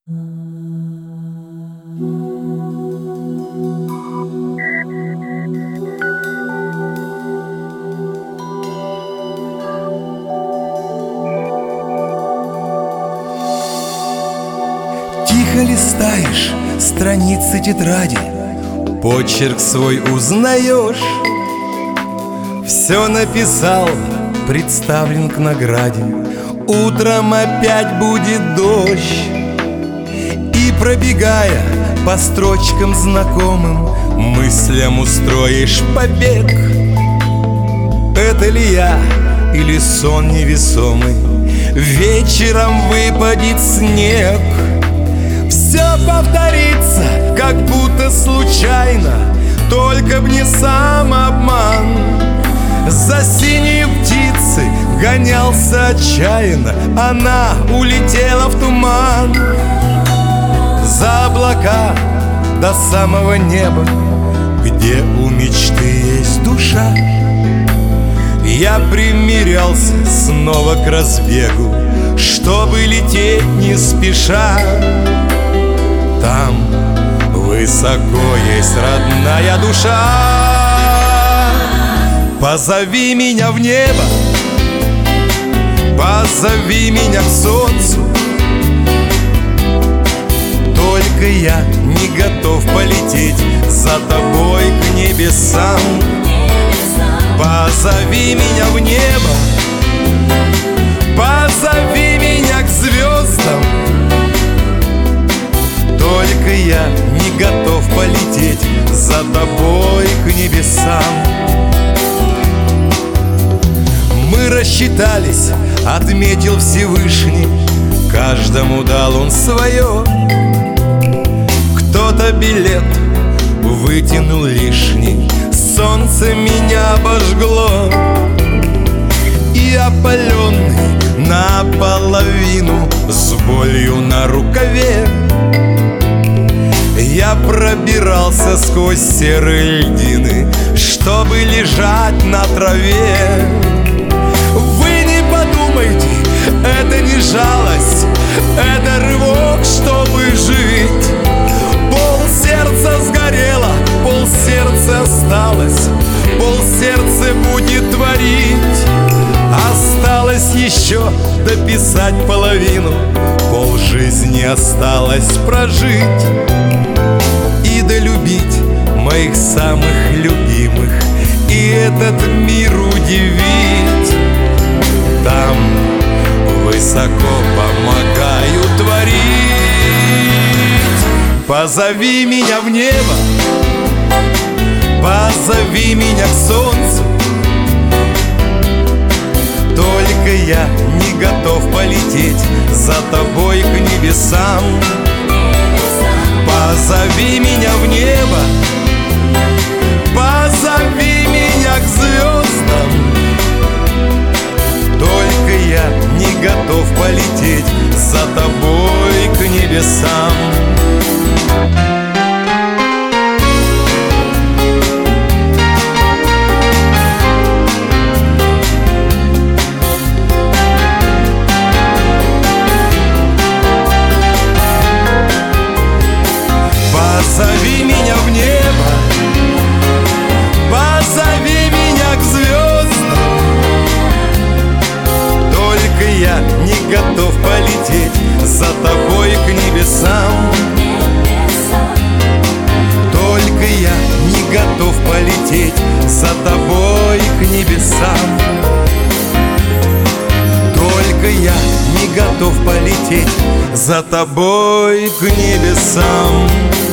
Тихо листаешь страницы тетради, почерк свой узнаешь. Все написал, представлен к награде. Утром опять будет дождь. И пробегая по строчкам знакомым, мыслям устроишь побег. Это ли я или сон невесомый? Вечером выпадет снег. Все повторится, как будто случайно, только б не самообман. За синей птицы гонялся отчаянно, она улетела в туман. За облака до самого неба, где у мечты есть душа, я примирялся снова к разбегу, чтобы лететь не спеша. Там высоко есть родная душа. Позови меня в небо, позови меня к солнцу. Только я не готов полететь за тобой к небесам. Позови меня в небо, позови меня к звездам. Только я не готов полететь за тобой к небесам. Мы рассчитались, отметил Всевышний, каждому дал он свое. Кто-то билет вытянул лишний, солнце меня обожгло. И опаленный наполовину, с болью на рукаве, я пробирался сквозь серые льдины, чтобы лежать на траве. Вы не подумайте, это не жалость, это рывок, чтобы жить. Пол сердца сгорело, пол сердца осталось, пол сердца будет творить. Осталось еще дописать половину, пол жизни осталось прожить. И долюбить моих самых любимых, и этот мир удивить. Там высоко помогаю творить. Позови меня в небо, позови меня к солнцу. Только я не готов полететь за тобой к небесам. Позови меня в небо, позови меня к звездам. Только я не готов полететь за тобой к небесам. Позови меня в небо, позови меня к звездам. Только я не готов полететь за тобой к небесам. Только я не готов полететь за тобой к небесам. Только я не готов полететь за тобой к небесам.